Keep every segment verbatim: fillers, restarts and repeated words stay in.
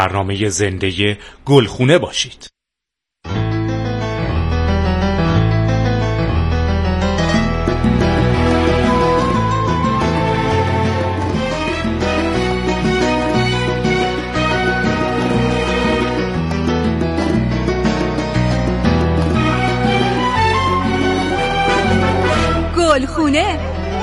برنامه زنده گلخونه باشید. گلخونه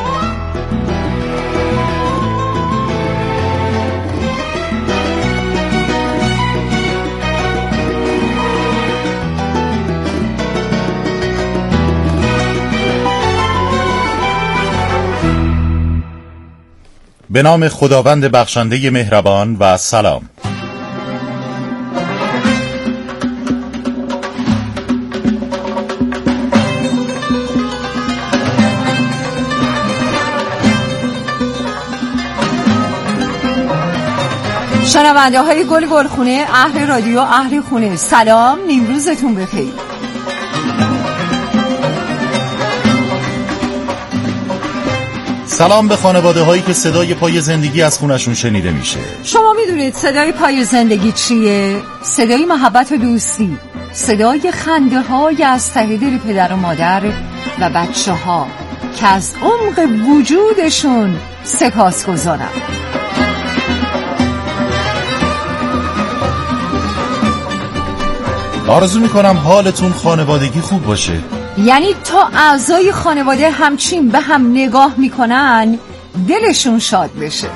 به نام خداوند بخشنده مهربان و سلام. شنونده های گل گلخونه، اهل رادیو، اهل خونه، سلام، نیمروزتون بخیر. سلام به خانواده هایی که صدای پای زندگی از خونشون شنیده میشه. شما میدونید صدای پای زندگی چیه؟ صدای محبت و دوستی، صدای خنده های از ته دل پدر و مادر و بچه ها که از عمق وجودشون سپاسگزارم. آرزو میکنم حالتون خانوادگی خوب باشه. یعنی تا اعضای خانواده همچین به هم نگاه میکنن دلشون شاد بشه.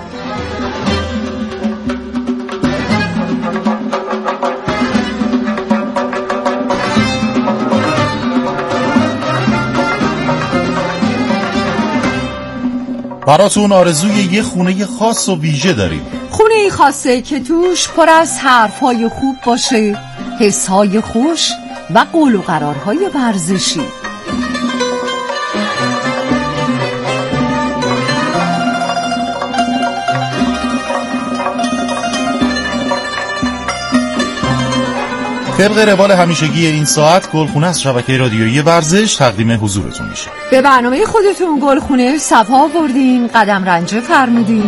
براتون آرزوی یه خونه خاص و ویژه داریم. خونه خاصه که توش پر از حرفای خوب باشه، حسهای خوش و قول و قرارهای ورزشی. طبق روال همیشگی این ساعت، گلخونه از شبکه رادیویی ورزش تقدیم حضورتون میشه. به برنامه خودتون گلخونه صفا بردین، قدم رنجه فرمودین.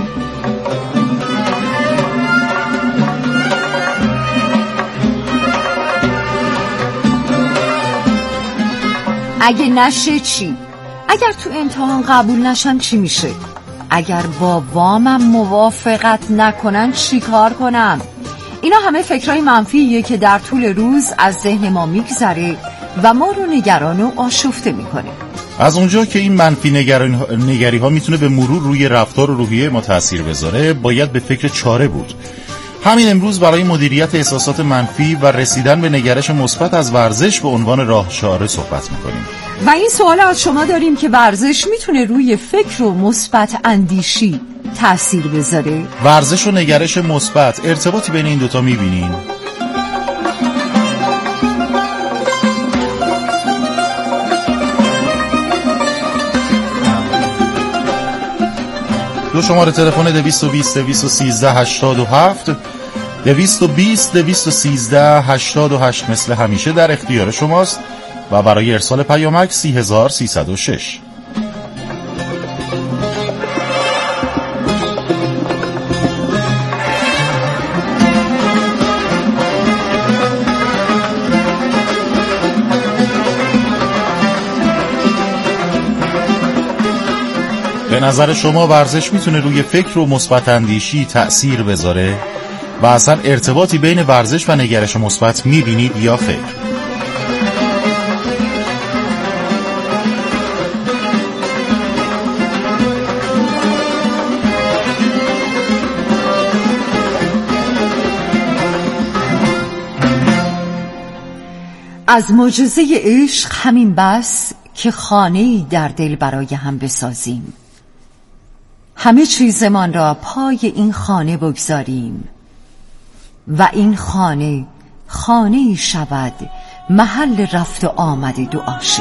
اگه نشه چی؟ اگر تو امتحان قبول نشن چی میشه؟ اگر با وامم موافقت نکنن چی کار کنم؟ اینا همه فکرهای منفیه که در طول روز از ذهن ما میگذره و ما رو نگران و آشفته میکنه. از اونجا که این منفی نگری ها میتونه به مرور روی رفتار و روحیه ما تأثیر بذاره، باید به فکر چاره بود. همین امروز برای مدیریت احساسات منفی و رسیدن به نگرش مثبت از ورزش به عنوان راه چاره صحبت میکنیم. و این سوال از شما داریم که ورزش میتونه روی فکر و مثبت اندیشی تأثیر بذاره؟ ورزش و نگرش مثبت، ارتباطی بین این دوتا میبینین؟ دو شماره تلفن دویست و بیست دویست و سیزده هشتاد و هفت دویست و بیست دویست و سیزده هشتاد و هشت مثل همیشه در اختیار شماست و برای ارسال پیامک سی هزار سیصد و شش. به نظر شما ورزش میتونه روی فکر و مثبت اندیشی تأثیر بذاره؟ و اصلا ارتباطی بین ورزش و نگرش مثبت میبینید یا خیر؟ از معجزه عشق همین بس که خانه‌ای در دل برای هم بسازیم، همه چیزمان را پای این خانه بگذاریم و این خانه خانه‌ای شود محل رفت و آمد دو عاشق.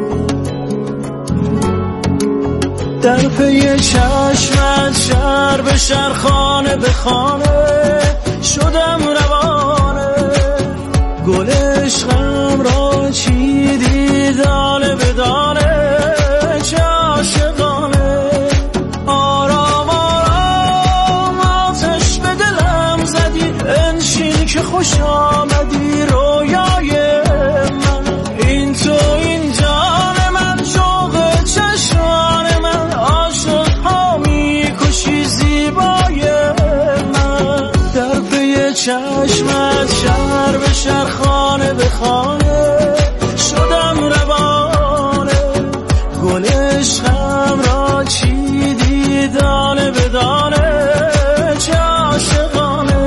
در پی چشمت شرب بشر خانه به خانه شدم روانه گل عشقم را چیدی دانه به دانه چه عاشقانه آرام آرام آتش به دلم زدی انشین که خوش آمدی رویای من این تو این جان من شوق چشمان من عاشق ها میکشی زیبای من در پی چشمت شهر به شهر خانه به خانه شدم روانه گل عشقم را چیدی دانه به دانه چه عاشقانه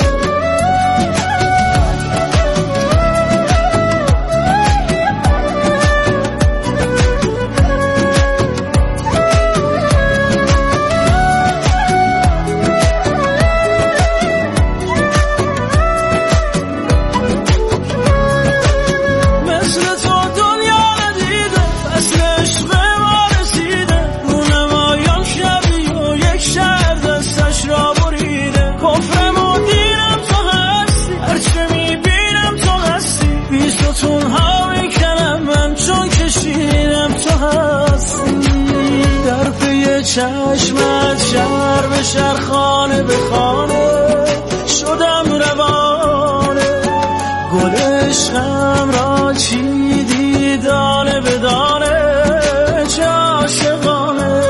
چشمت شهر به شهر خانه به خانه شدم روانه گل عشقم را چیدی دانه به دانه چه عاشقانه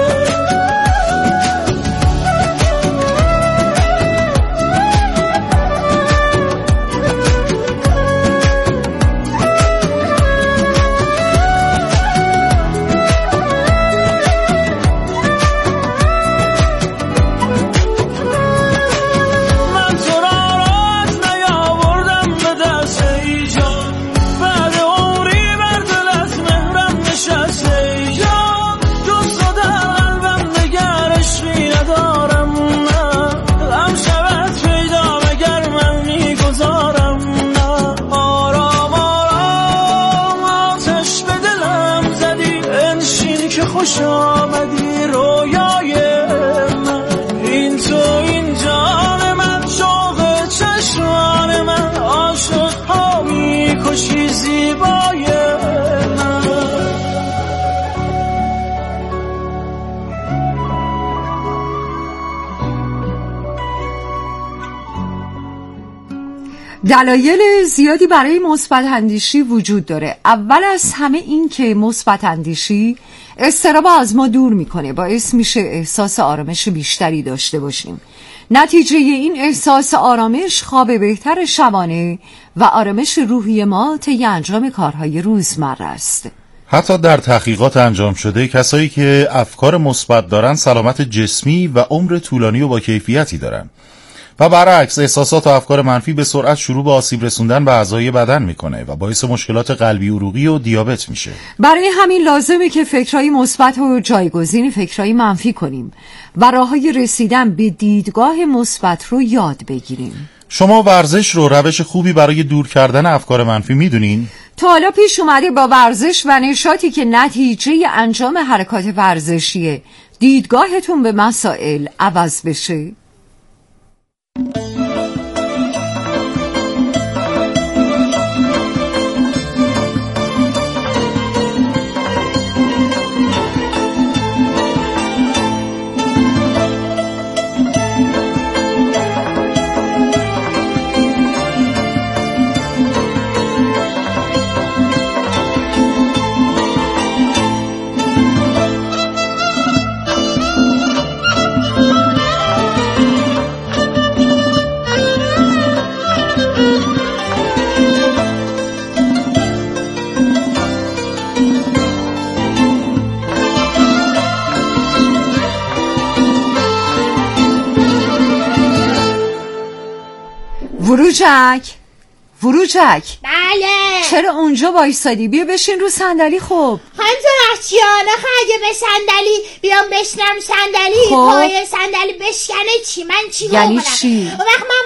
خوش آمدی رویای من این تو این جان من شوق چشمان من عاشق ها میکشی زیبای من دلایل زیادی برای مثبت اندیشی وجود داره. اول از همه این که مثبت اندیشی اضطراب از ما دور میکنه، باعث میشه احساس آرامش بیشتری داشته باشیم. نتیجه این احساس آرامش خواب بهتر شبانه و آرامش روحی ما طی انجام کارهای روزمره است. حتی در تحقیقات انجام شده کسایی که افکار مثبت دارن سلامت جسمی و عمر طولانی و با کیفیتی دارن و برعکس احساسات و افکار منفی به سرعت شروع به آسیب رسوندن به اعضای بدن میکنه و باعث مشکلات قلبی عروقی و دیابت میشه. برای همین لازمه که فکرهای مثبت و جایگزین فکرهای منفی کنیم و راههای رسیدن به دیدگاه مثبت رو یاد بگیریم. شما ورزش رو روش خوبی برای دور کردن افکار منفی میدونین؟ تا حالا پیش اومده با ورزش و نشاطی که نتیجه انجام حرکات ورزشیه دیدگاهتون به مسائل عوض بشه؟ وروجک وروجک بله چرا اونجا وایسادی؟ بیا بشین رو صندلی. خب خانم درخشیان آخه اگه به صندلی بیام بشنم صندلی خب. پای صندلی بشکنه چی؟ من چی یعنی بکنم؟ چی؟ اون وقت من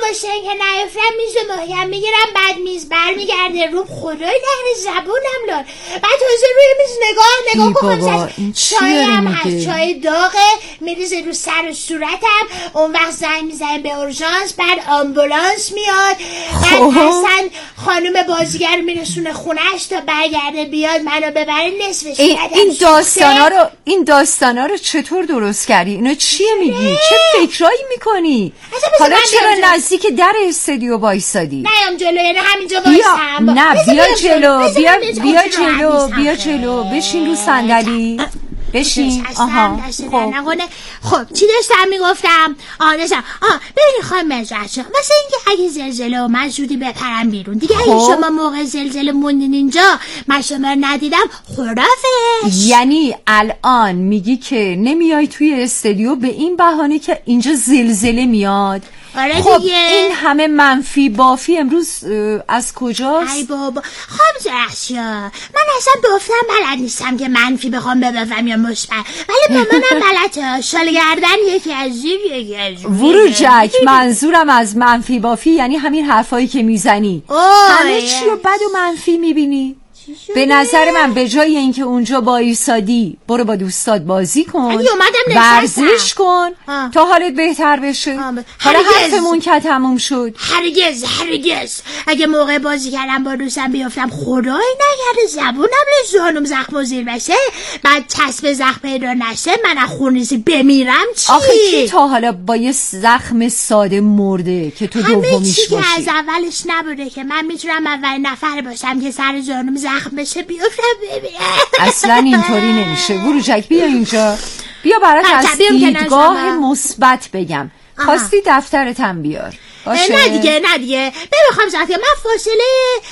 واسه اینکه نیفتم میز و محکم میگیرم، بعد میز برمیگرده روم. خدای نهر زبونم لار. بعد تازه روی میز نگاه نگاه کنم چای هم هست، چای داغه میریزه رو سر و صورتم. اون وقت زنگ میزنه به اورژانس، بعد آمبولانس میاد، بعد حسن خانم بازیگر میرسونه خونهش تا برگرده بیاد منو ببره نصفش. این, این داستانا رو این داستانا رو چطور درست کردی؟ اینو چیه میگی؟ چه فکرایی میکنی؟ حالا چرا نزدیک در استودیو وایسادی؟ نیام جلو، یعنی همینجا وایسم. نه بیا جلو، بیا بیا جلو، بیا جلو، بشین رو صندلی. بشین. آها خب نکنه. خب چی داشتم میگفتم؟ آها داشتم آها ببینید خانم مزرعه، مثلا اینکه اگه زلزله اومد زودی بپرم بیرون دیگه. اگه شما موقع زلزله موندین اینجا من شما رو ندیدم خدافظ. یعنی الان میگی که نمیای توی استودیو به این بهانه که اینجا زلزله میاد؟ آره خب دیگه. این همه منفی بافی امروز از کجاست؟ ای بابا خب زرشا، من اصلا گفتم بلد نیستم که منفی بخوام ببافم یا مثبت، ولی مامانم بلده. شال گردن یکی از زیر یکی از زیر. وروجک منظورم از منفی بافی یعنی همین حرفایی که میزنی. همه چی رو بد و منفی میبینی؟ به نظر من به جای اینکه اونجا با ایسادی برو با دوستات بازی کن، ورزش کن آه. تا حالت بهتر بشه. حالا حرفمون که تموم شد. هرگز هرگز اگه موقع بازی کردم با دوستم بیافتم خدای نگرده زبونم لزانم زخم و زیر بشه، بعد چسب زخم پیدا نشه من از خونریزی بمیرم چی؟ آخه کی تا حالا با یه زخم ساده مرده که تو دومیش باشی؟ همه چی که از اولش نبوده که من میتونم اول نفر باشم که سر جانم زخم بشه بیافتم ببینم. اصلا اینطوری نمیشه. وروجک بیا اینجا، بیا برات از دیدگاه مثبت بگم. خواستی دفترتم بیار باشه؟ نه دیگه نه دیگه ببخوام زاتی من فاصله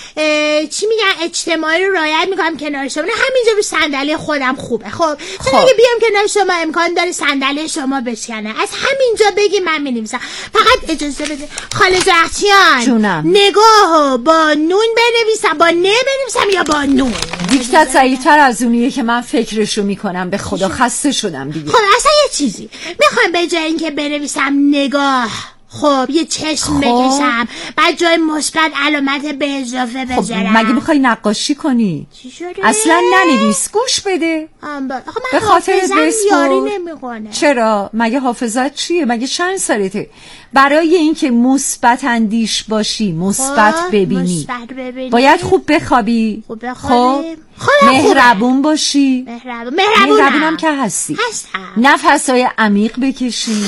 چی میگن اجتماعی رو رعایت میکنم کنار شما. نه همینجا رو صندلی خودم خوبه. خب چون اگه بیام کنار شما امکان داره صندلی شما بشکنه. از همینجا بگی من مینویسم. فقط اجازه بده خاله زرتیان جونم نگاهو با نون بنویسم، با نه بنویسم یا با نون؟ دیکتات ضعیف‌تر از اونیه که من فکرشو میکنم. به خدا خسته شدم دیگه. خب اصلا یه چیزی میخوام به جای اینکه بنویسم نگاه خب یه چشم خب. بکشم بعد جای مثبت علامت به اضافه بذارم. خب مگه میخوای نقاشی کنی؟ چی شده؟ اصلا ننویس، گوش بده. به خاطر یاری نمیکنه. چرا؟ مگه حافظت چیه؟ مگه چند سالته؟ برای اینکه مثبت اندیش باشی، مثبت ببینی، ببینی باید خوب بخوابی. خوب بخوابی. خب مهربون باشی. مهربون مهربونم مهربونم که هستی. هستم. نفسای عمیق بکشی،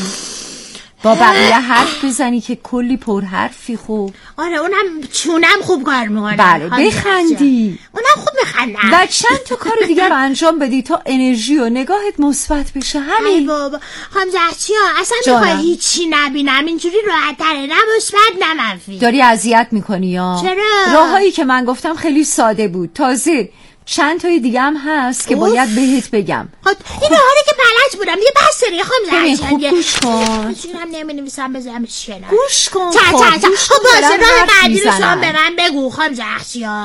با بقیه حرف بزنی که کلی پر حرفی. خوب آره اونم چونم خوب کار میکنه. بله بخندی، اونم خوب بخندم و چند تا کار دیگر رو انجام بدی تا انرژی و نگاهت مثبت بشه. همین. ای بابا خانم زرچیا اصلا میخوای هیچی نبینم اینجوری راحت تره، نه مثبت نه منفی. داری اذیت میکنی یا؟ چرا؟ راهایی که من گفتم خیلی ساده بود. تازه چند تای دیگه هم هست که باید بهت بگم. این راهایی که بلد بودم دیگه بس دیگه خانم زرچیا. خوب گوش کن. چونم نمی‌نویسم بزنم چیه؟ گوش کن. چا چا چا. خب باشه راه بعدی رو شما به من بگو خانم زرچیا.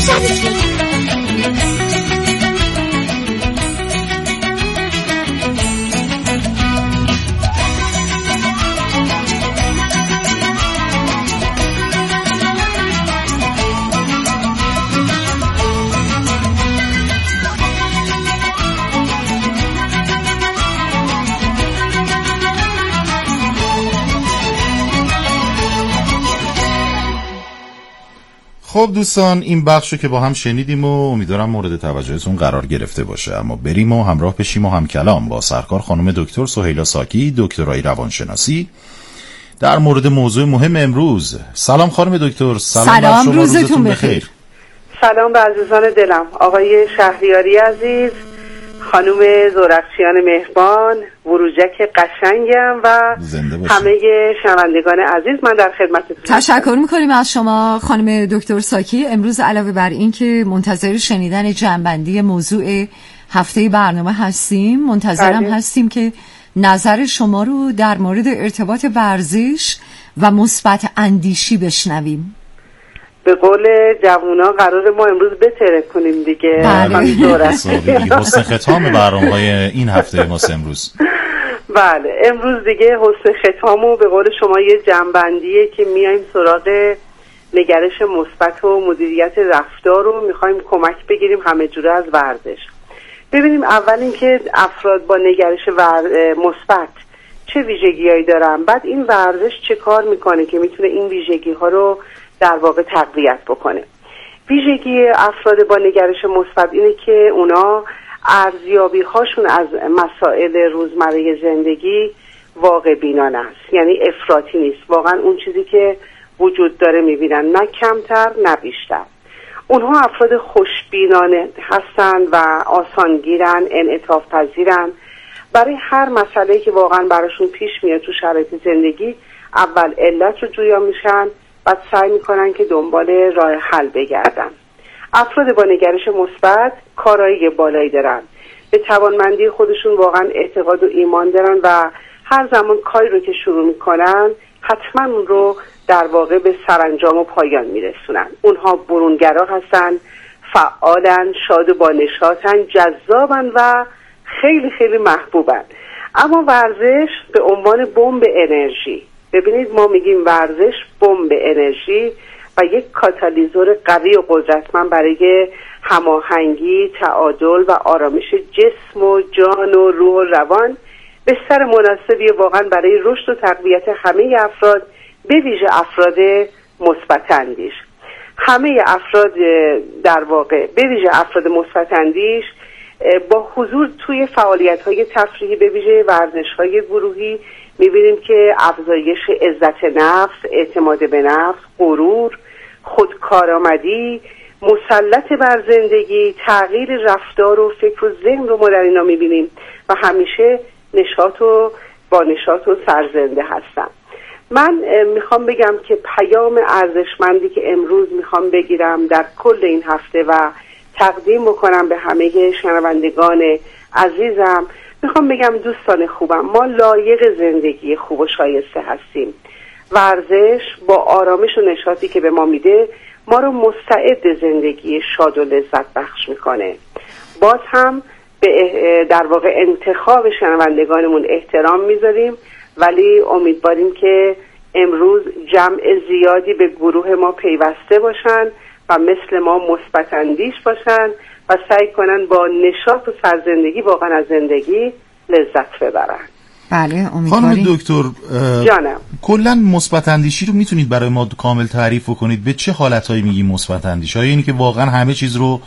خب دوستان این بخشو که با هم شنیدیم و امیدوارم مورد توجهتون قرار گرفته باشه. اما بریم و همراه بشیم و هم کلام با سرکار خانم دکتر سهیلا ساکی، دکترای روانشناسی، در مورد موضوع مهم امروز. سلام خانم دکتر. سلام, سلام شما، روزتون, روزتون بخیر. بخیر. سلام به عزیزان دلم، آقای شهریاری عزیز، خانم زورخشیان مهربان، وروجک قشنگم و همه شنوندگان عزیز، من در خدمتتون. تشکر میکنیم از شما خانم دکتر ساکی. امروز علاوه بر این که منتظر شنیدن جنبندی موضوع هفته برنامه هستیم، منتظرم بله. هستیم که نظر شما رو در مورد ارتباط ورزش و مثبت اندیشی بشنویم. به قول جوونا قرار ما امروز بتره کنیم دیگه. بله. حسن ختام برنامه‌های این هفته ماست امروز. بله امروز دیگه حسن ختامو به قول شما یه جنبندیه که میایم سراغ نگرش مثبت و مدیریت رفتار رو میخوایم کمک بگیریم همه جوره از ورزش. ببینیم اول اینکه افراد با نگرش مثبت چه ویژگی‌هایی دارن، بعد این ورزش چه کار میکنه که میتونه این ویژگی‌ها رو در واقع تقویت بکنه. ویژگی افراد با نگرش مثبت اینه که اونا ارزیابی هاشون از مسائل روزمره زندگی واقع بینانه است، یعنی افراطی نیست، واقعا اون چیزی که وجود داره میبینن، نه کمتر نه بیشتر. اونها افراد خوشبینانه هستن و آسانگیرن، انعطاف پذیرن. برای هر مسئله که واقعا براشون پیش میاد تو شرایط زندگی اول علت رو جویا میشن، بعد سعی میکنن که دنبال راه حل بگردن. افراد با نگرش مثبت کارایی بالایی دارن، به توانمندی خودشون واقعا اعتقاد و ایمان دارن و هر زمان کاری رو که شروع میکنن حتما اون رو در واقع به سرانجام و پایان میرسونن. اونها برونگرا هستن، فعالن، شاد و بانشاطن، جذابن و خیلی خیلی محبوبن. اما ورزش به عنوان بمب انرژی، ببینید ما میگیم ورزش بمب انرژی و یک کاتالیزور قوی و قدرتمند برای هماهنگی، تعادل و آرامش جسم و جان و روح و روان، بستر مناسبی واقعا برای رشد و تقویت همه افراد، به ویژه افراد مثبت اندیش. همه افراد در واقع به ویژه افراد مثبت اندیش با حضور توی فعالیت‌های تفریحی، به ویژه ورزش‌های گروهی، می‌بینیم که افزایش عزت نفس، اعتماد به نفس، غرور، خودکارآمدی، مسلط بر زندگی، تغییر رفتار و فکر و ذهن رو ما در اینا می‌بینیم و همیشه نشاط و با نشاط و سرزنده هستن. من میخوام بگم که پیام ارزشمندی که امروز میخوام بگیرم در کل این هفته و تقدیم بکنم به همه شنوندگان عزیزم، میخوام بگم دوستان خوبم، ما لایق زندگی خوب و شایسته هستیم. ورزش با آرامش و نشاطی که به ما میده ما رو مستعد زندگی شاد و لذت بخش میکنه. باز هم به در واقع انتخاب شنوندگانمون احترام میذاریم، ولی امیدواریم که امروز جمع زیادی به گروه ما پیوسته باشن و مثل ما مثبت اندیش باشن و سعی کنن با نشاط و سرزندگی واقعا از زندگی لذت ببرن. بله امیدواریم. خانم دکتر جانم، کلا مثبت اندیشی رو میتونید برای ما کامل تعریف کنید؟ به چه حالتایی میگیم مثبت اندیشی؟ اینی که واقعا همه چیز رو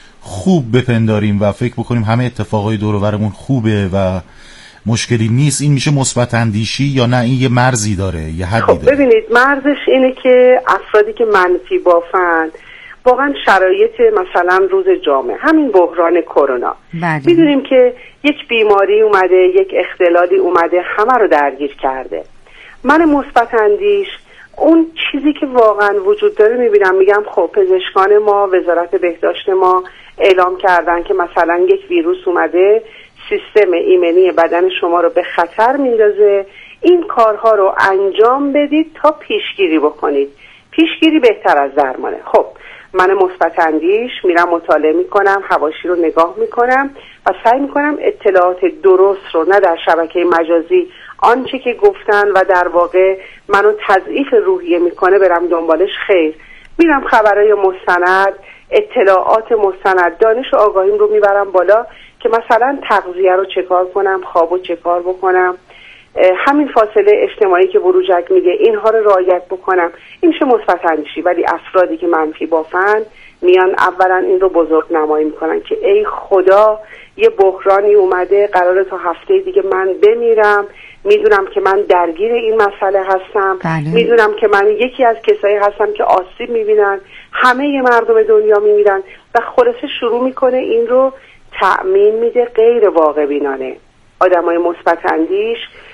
خوب بپنداریم و فکر بکنیم همه اتفاقای دور و برمون خوبه و مشکلی نیست، این میشه مثبت اندیشی یا نه این یه مرزی داره، یه حدی خب داره؟ ببینید، مرزش اینه که افرادی که منفی بافن واقعا شرایط مثلا روز جامعه، همین بحران کرونا، میدونیم که یک بیماری اومده، یک اختلالی اومده، همه رو درگیر کرده. من مثبت اندیش اون چیزی که واقعا وجود داره میبینم، میگم خب پزشکان ما، وزارت بهداشت ما اعلام کردن که مثلا یک ویروس اومده، سیستم ایمنی بدن شما رو به خطر میندازه، این کارها رو انجام بدید تا پیشگیری بکنید. پیشگیری بهتر از درمانه. خب من مثبت اندیش میرم مطالعه میکنم، حواشی رو نگاه میکنم و سعی میکنم اطلاعات درست رو، نه در شبکه مجازی آنچه که گفتن و در واقع منو تضعیف روحیه میکنه برم دنبالش، خیر، میرم خبرهای مستند، اطلاعات مستند، دانش و آگاهیم رو میبرم بالا که مثلا تغذیه رو چکار کنم، خواب رو چکار بکنم، همین فاصله اجتماعی که بروجک میگه اینها رو رعایت بکنم. این میشه مثبت اندیشی. ولی افرادی که منفی بافن میان اولا این رو بزرگ نمایی میکنن که ای خدا یه بحرانی اومده، قراره تا هفته دیگه من بمیرم، میدونم که من درگیر این مسئله هستم، بله. میدونم که من یکی از کسایی هستم که آسیب میبینن، همه مردم دنیا میمیرن و خلاصه شروع میکنه این رو تأمین میده غیر واقع بینانه. آدمای مثبت اندیش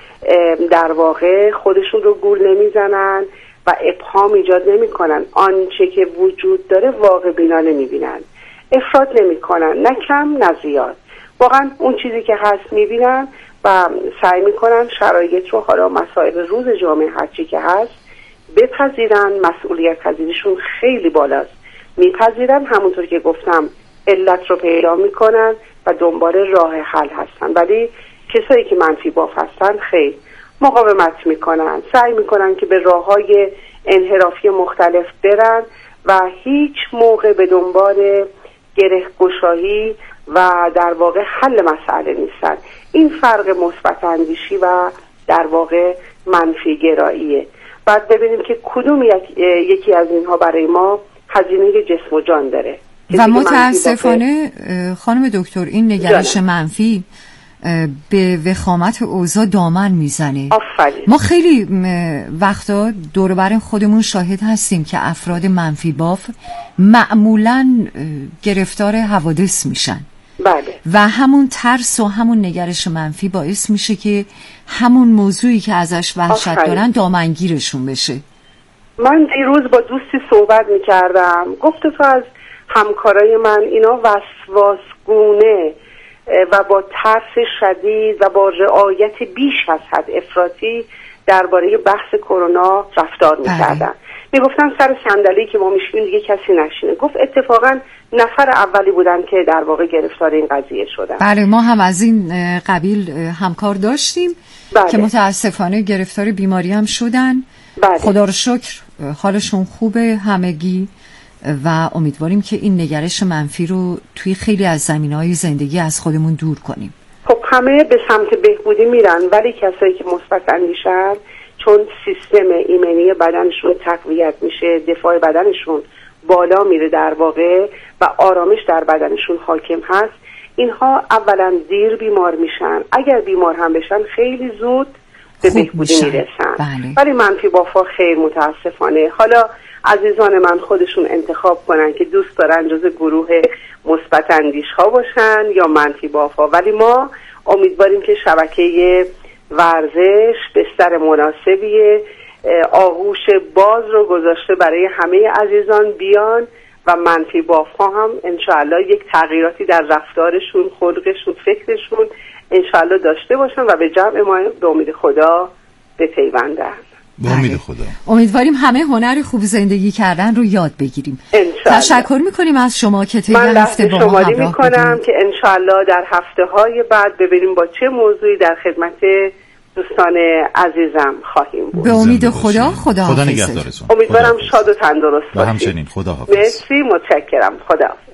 در واقع خودشون رو گول نمیزنن و ابهام ایجاد نمیکنن، آنچه که وجود داره واقع بینانه میبینن، افراط نمیکنن، نه کم نه زیاد، واقعا اون چیزی که هست میبینن و سعی میکنن شرایط رو، حالا مسائل روز جامعه هرچی که هست بپذیرن. مسئولیت پذیریشون خیلی بالاست، میپذیرن، همونطور که گفتم علت رو پیدا میکنن و دنبال راه حل هستن. ولی کسایی که منفی باف هستن خیر مقاومت میکنن، سعی میکنن که به راههای انحرافی مختلف برن و هیچ موقع به دنبال گره گشایی و در واقع حل مسئله نیستن. این فرق مثبت اندیشی و در واقع منفی گراییه. بعد ببینیم که کدوم یک، یکی از اینها برای ما هزینه جسم و جان داره. و متاسفانه خانم دکتر این نگرش جانه. منفی به وخامت اوضاع دامن میزنه. آفرین. ما خیلی وقتا دور بر خودمون شاهد هستیم که افراد منفی باف معمولاً گرفتار حوادث میشن. بله. و همون ترس و همون نگرش منفی باعث میشه که همون موضوعی که ازش وحشت آفرین. دارن دامنگیرشون بشه. من دیروز با دوستی صحبت میکردم، گفت تو از همکارای من اینا وسواسگونه و با ترس شدید و با رعایت بیش از حد افراطی درباره بحث کرونا رفتار میکردن. میگفتن سر صندلی که ما میشیم دیگه کسی نشینه. گفت اتفاقا نفر اولی بودن که در واقع گرفتار این قضیه شدن. بله ما هم از این قبیل همکار داشتیم بله. که متاسفانه گرفتار بیماری هم شدن. بله. خدا رو شکر حالشون خوبه همگی و امیدواریم که این نگرش منفی رو توی خیلی از زمینه‌های زندگی از خودمون دور کنیم. خب همه به سمت بهبودی میرن ولی کسایی که مثبت اندیشن چون سیستم ایمنی بدنشون تقویت میشه، دفاع بدنشون بالا میره در واقع و آرامش در بدنشون حاکم هست، اینها اولا دیر بیمار میشن، اگر بیمار هم بشن خیلی زود به بهبودی میرسن. بله. ولی منفی بافا خیر متاسفانه. حالا عزیزان من خودشون انتخاب کنن که دوست دارن جز گروه مثبت اندیش ها باشن یا منفی بافا، ولی ما امیدواریم که شبکه ورزش بستر مناسبی آغوش باز رو گذاشته برای همه عزیزان بیان و منفی بافا هم انشاءالله یک تغییراتی در رفتارشون، خلقشون، فکرشون انشاءالله داشته باشن و به جمع ما به امید خدا بپیوندن. به امید خدا. امیدواریم همه هنر خوب زندگی کردن رو یاد بگیریم. انشالله. تشکر میکنیم از شما که طی هفته با ما همراه میکنم که انشالله در هفته های بعد ببینیم با چه موضوعی در خدمت دوستان عزیزم خواهیم بود. به امید خدا. خدا خدا نگهدارتون. امیدوارم شاد و تندرست باشید. و همچنین خدا حافظ. مرسی، متشکرم. خدا حافظ.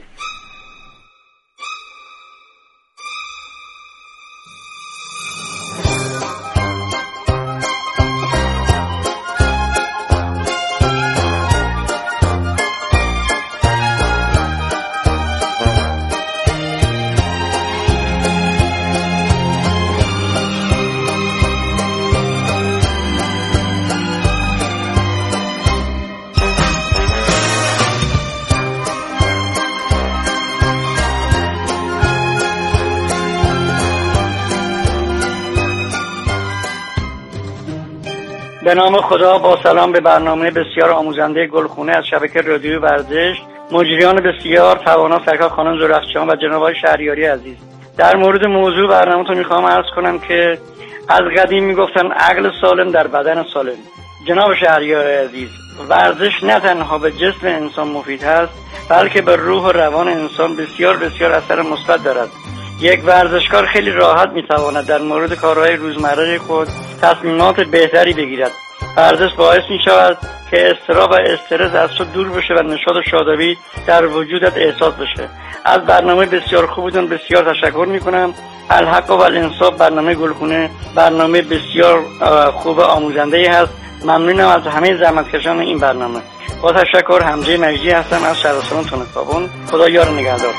به نام خدا، با سلام به برنامه بسیار آموزنده گلخونه از شبکه رادیوی ورزش، مجریان بسیار توانا سرکار خانم زرخشیان و جناب آقای شهریاری عزیز. در مورد موضوع برنامه‌تون میخوام عرض کنم که از قدیم میگفتن عقل سالم در بدن سالم. جناب شهریاری عزیز، ورزش نه تنها به جسم انسان مفید هست بلکه به روح و روان انسان بسیار بسیار اثر مثبت دارد. یک ورزشکار خیلی راحت میتواند در مورد کارهای روزمره خود تصمیمات بهتری بگیرد. ورزش باعث می شود که اضطراب و استرس از تو دور بشه و نشاط و شادابی در وجودت احساس بشه. از برنامه بسیار خوبتون بسیار تشکر می کنم. الحق و الانصاف برنامه گلخونه برنامه بسیار خوب آموزنده هست. ممنونم از همه زحمتکشان این برنامه. با تشکر، حمزه مجدی هستم از شهرستان تونکابون. خدا یار نگهدار.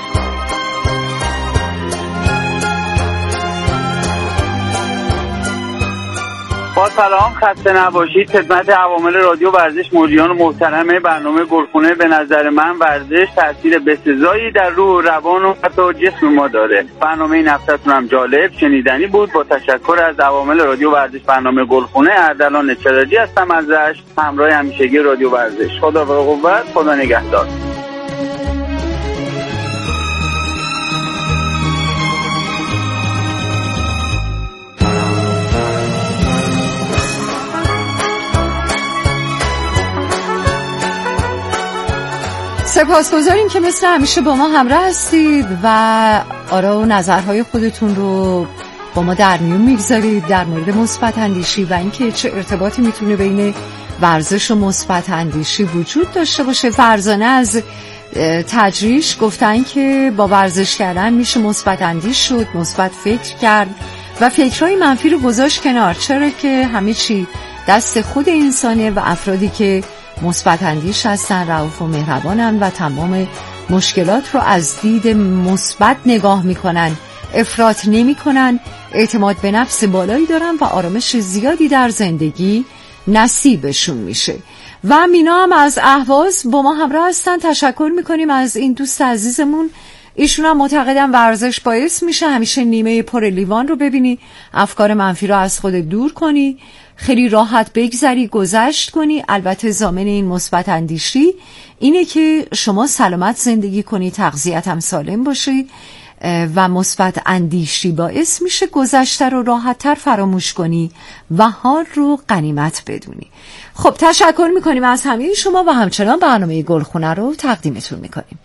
با سلام، خسته نباشید. خدمت عوامل رادیو ورزش مجریان و محترم برنامه گلخونه، به نظر من ورزش تاثیر بسزایی در روح و روان و حتی جسم ما داره. برنامه این هفته‌تون هم جالب شنیدنی بود. با تشکر از عوامل رادیو ورزش برنامه گلخونه، اردلان چراجی هستم ازش، همراه همیشگی رادیو ورزش. خدا و قوت، خدا نگهدار. سپاسگزاریم که مثل همیشه با ما همراه هستید و آرا و نظرهای خودتون رو با ما در میون میگذارید در مورد مثبت اندیشی و اینکه چه ارتباطی میتونه بین ورزش و مثبت اندیشی وجود داشته باشه. فرزانه از تجریش گفتن که با ورزش کردن میشه مثبت اندیش شد، مثبت فکر کرد و فکرهای منفی رو گذاشت کنار، چرا که همه چی دست خود انسانه و افرادی که مثبت اندیش هستن رئوف و مهربانن و تمام مشکلات رو از دید مثبت نگاه میکنن، افراط نمیکنن، اعتماد به نفس بالایی دارن و آرامش زیادی در زندگی نصیبشون میشه. و مینا هم از اهواز با ما همراه هستن. تشکر میکنیم از این دوست عزیزمون. ایشون هم معتقدن ورزش باعث میشه همیشه نیمه پر لیوان رو ببینی، افکار منفی رو از خودت دور کنی، خیلی راحت بگذری، گذشت کنی. البته ضامن این مثبت اندیشی اینه که شما سلامت زندگی کنی، تغذیت هم سالم باشی و مثبت اندیشی باعث میشه گذشته رو راحت‌تر فراموش کنی و حال رو غنیمت بدونی. خب تشکر میکنیم از همه شما و همچنان برنامه گلخونه رو تقدیمتون میکنیم.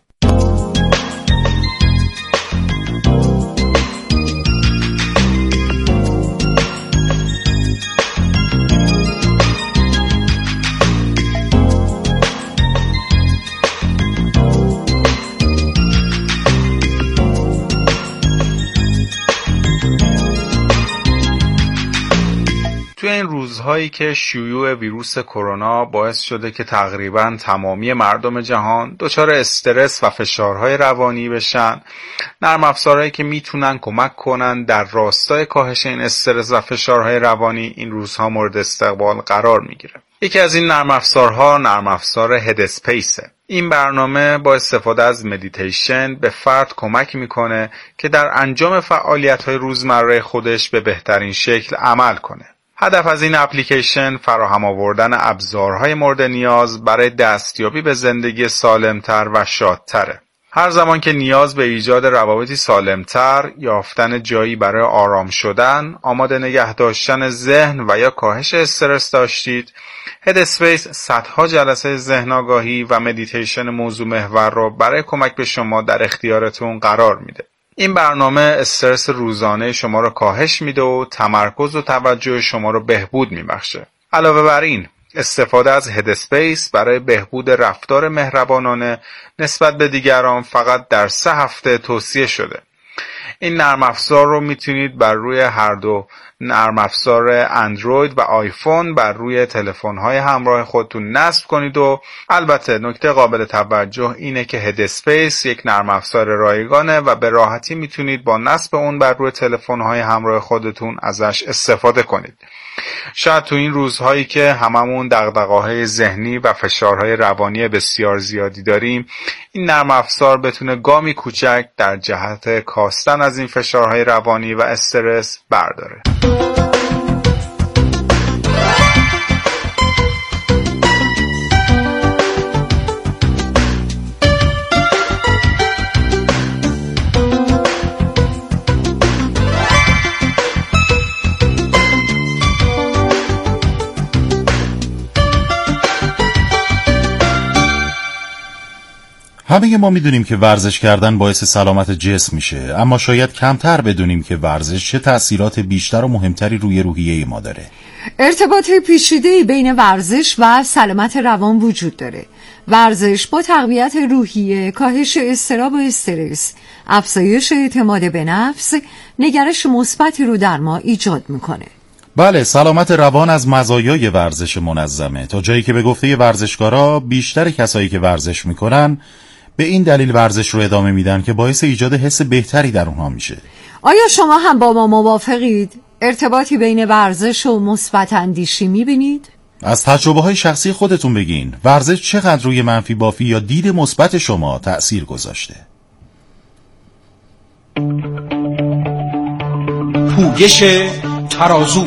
توی این روزهایی که شیوع ویروس کرونا باعث شده که تقریباً تمامی مردم جهان دچار استرس و فشارهای روانی بشن، نرم افزارهایی که میتونن کمک کنن در راستای کاهش این استرس و فشارهای روانی این روزها مورد استقبال قرار میگیره. یکی از این نرم افزارها نرم افزار هد اسپیسه. این برنامه با استفاده از مدیتیشن به فرد کمک میکنه که در انجام فعالیت‌های روزمره خودش به بهترین شکل عمل کنه. هدف از این اپلیکیشن فراهم آوردن ابزارهای مورد نیاز برای دستیابی به زندگی سالمتر و شادتره. هر زمان که نیاز به ایجاد روابطی سالمتر، یافتن جایی برای آرام شدن، آماده نگه داشتن ذهن و یا کاهش استرس داشتید، هد اسپیس صدها جلسه ذهن آگاهی و مدیتیشن موضوع محور رو برای کمک به شما در اختیارتون قرار میده. این برنامه استرس روزانه شما رو کاهش میده و تمرکز و توجه شما رو بهبود میبخشه. علاوه بر این، استفاده از هد اسپیس برای بهبود رفتار مهربانانه نسبت به دیگران فقط در سه هفته توصیه شده. این نرم افزار رو میتونید بر روی هر دو نرم افزار اندروید و آیفون بر روی تلفن‌های همراه خودتون نصب کنید و البته نکته قابل توجه اینه که هد اسپیس یک نرم افزار رایگانه و به راحتی میتونید با نصب اون بر روی تلفن‌های همراه خودتون ازش استفاده کنید. شاید تو این روزهایی که هممون دغدغه‌های ذهنی و فشارهای روانی بسیار زیادی داریم، این نرم افزار بتونه گامی کوچک در جهت کاستن از این فشارهای روانی و استرس برداره. همه ما میدونیم که ورزش کردن باعث سلامت جسم میشه، اما شاید کمتر بدونیم که ورزش چه تأثیرات بیشتر و مهمتری روی روحیه ما داره. ارتباط پیچیده‌ای بین ورزش و سلامت روان وجود داره. ورزش با تقویت روحیه، کاهش اضطراب و استرس، افزایش اعتماد به نفس، نگرش مثبتی رو در ما ایجاد میکنه. بله، سلامت روان از مزایای ورزش منظمه، تا جایی که به گفته ورزشکارا بیشتر کسایی که ورزش میکنن به این دلیل ورزش رو ادامه میدن که باعث ایجاد حس بهتری در اونها میشه. آیا شما هم با ما موافقید؟ ارتباطی بین ورزش و مثبت اندیشی میبینید؟ از تجربه های شخصی خودتون بگین، ورزش چقدر روی منفی بافی یا دید مثبت شما تأثیر گذاشته؟ پوگش ترازو.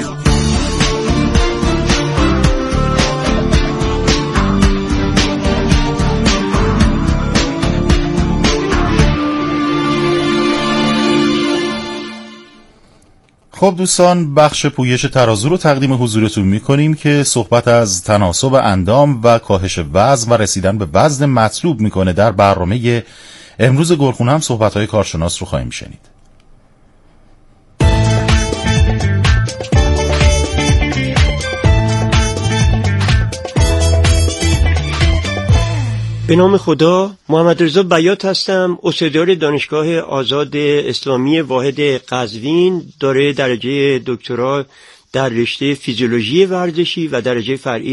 خب دوستان، بخش پویش ترازو رو تقدیم حضورتون میکنیم که صحبت از تناسب اندام و کاهش وزن و رسیدن به وزن مطلوب میکنه. در برنامه امروز گلخونه هم صحبت‌های کارشناس رو خواهیم شنید. به نام خدا. محمد رضا بیات هستم، استادیار دانشگاه آزاد اسلامی واحد قزوین، دارای درجه دکترا در رشته فیزیولوژی ورزشی و درجه فرعی